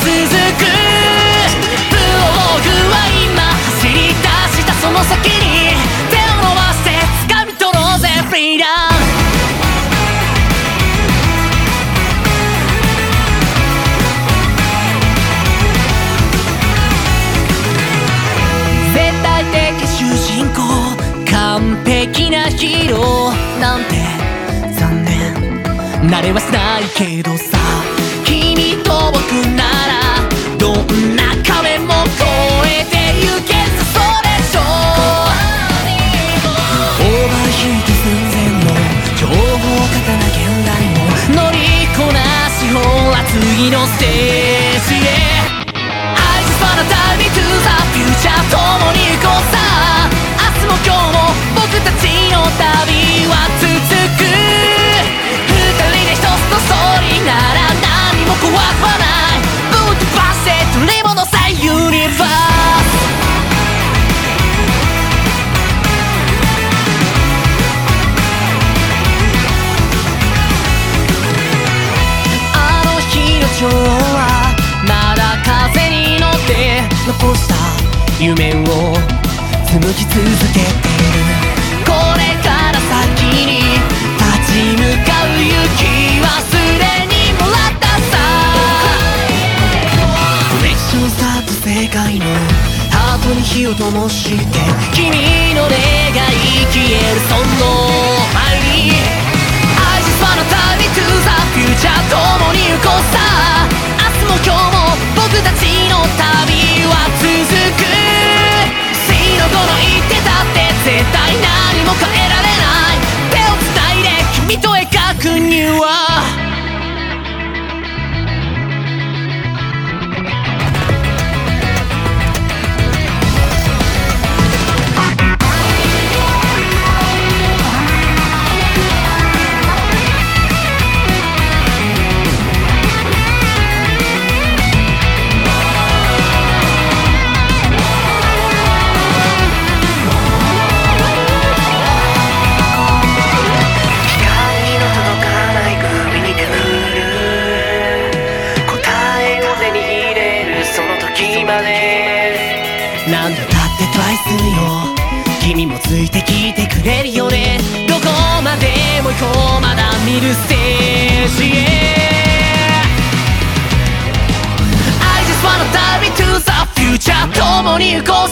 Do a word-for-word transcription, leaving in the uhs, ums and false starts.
続く。プロローグは今走り出したその先に手を伸ばして掴み取ろうぜフリーダム。絶対的主人公完璧なヒーローなんて残念なれはしないけどさ、君と僕ならどんな壁も越えてゆけるさ、それでしょ。オーバーヒート寸前の情報型な現代も乗りこなし、ほら次のステージへ。 I just wanna dive into the future 共に行こうさ。明日も今日も僕たちの旅は続く。二人で一つのストーリーなら何も怖くはない。ぶっ飛ばして取り戻せユニバース。あの日の蝶はまだ風に乗って残した夢を紡ぎ続けている。これから先に立ち向かう勇気はすでにもらったさ。コネクションスタート世界のハートに火を灯して君の願い消えるその前に I just wanna dive into the future 共に行こうさ。明日も今日も僕たちの旅は続く。死の後の一手だって絶対何も変えられない。手を繋いで君と描くには何度だってトライするよ。君もついてきてくれるよね。どこまでも行こうまだ見るステージへ。 I just wanna dive into the future 共に行こう